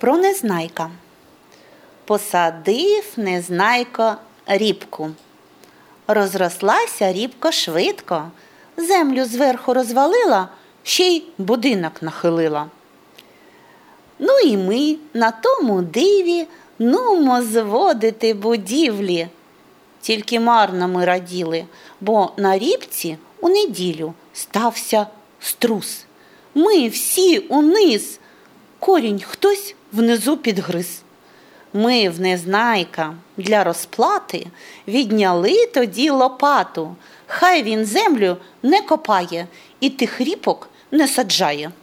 Про Незнайка. Посадив Незнайко рібку. Розрослася рібка швидко, землю зверху розвалила, ще й будинок нахилила. Ну і ми на тому диві нумо зводити будівлі. Тільки марно ми раділи, бо на рібці у неділю стався струс. Ми всі униз, корінь хтось внизу підгриз. Ми в Незнайка для розплати відняли тоді лопату. Хай він землю не копає і тих ріпок не саджає.